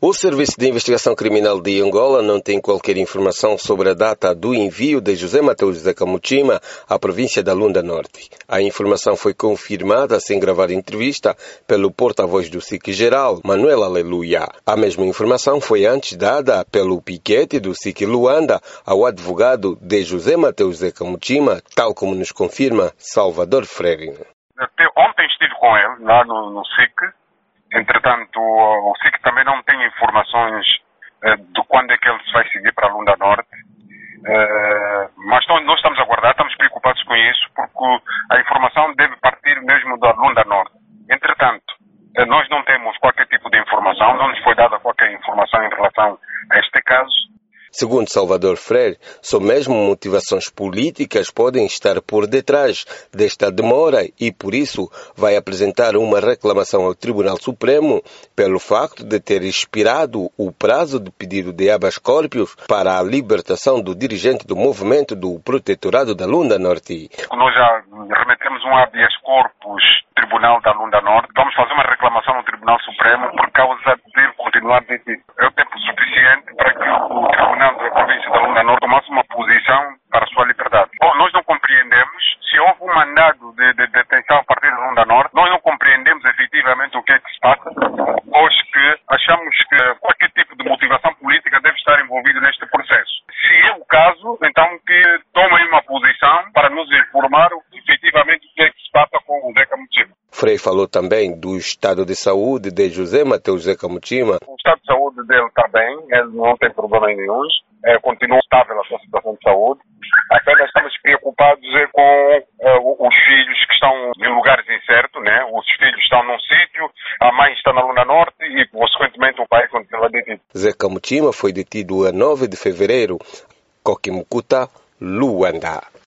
O Serviço de Investigação Criminal de Angola não tem qualquer informação sobre a data do envio de José Mateus Zeca Mutima à província da Lunda Norte. A informação foi confirmada sem gravar entrevista pelo porta-voz do SIC-Geral, Manuel Aleluia. A mesma informação foi antes dada pelo piquete do SIC Luanda ao advogado de José Mateus Zeca Mutima, tal como nos confirma Salvador Freire. Ontem estive com ele lá no SIC. Entretanto, o SIC também não tem informações de quando é que ele vai seguir para a Lunda Norte. Mas nós estamos a aguardar, estamos preocupados com isso, porque a informação deve partir mesmo da Lunda Norte. Entretanto, nós não temos qualquer tipo de informação, não nos foi dada qualquer informação em relação a este caso. Segundo Salvador Freire, só mesmo motivações políticas podem estar por detrás desta demora e, por isso, vai apresentar uma reclamação ao Tribunal Supremo pelo facto de ter expirado o prazo de pedido de habeas corpus para a libertação do dirigente do movimento do Protetorado da Lunda Norte. Nós já remetemos um habeas corpus ao Tribunal da Lunda Norte. Vamos fazer uma reclamação no Tribunal Supremo por causa de ele continuar detido. É o tempo suficiente para que o Tribunal da província da Lunda Norte tomasse uma posição para a sua liberdade. Nós não compreendemos, se houve um mandado de detenção a partir da Lunda Norte, nós não compreendemos efetivamente o que é que se passa, pois que achamos que qualquer tipo de motivação política deve estar envolvido neste processo. Se é o caso, então que tomem uma posição para nos informar efetivamente o que é que se passa com o Zeca Mutima. Frei falou também do estado de saúde de José Mateus Zeca Mutima. O estado de saúde dele está bem, ele não tem problema nenhum, continua estável a sua situação de saúde. Apenas estamos preocupados com os filhos que estão em lugares incertos, né? Os filhos estão num sítio, a mãe está na Lunda Norte e, consequentemente, o pai continua detido. Zeca Mutima foi detido a 9 de fevereiro. Coquimucuta, Luanda.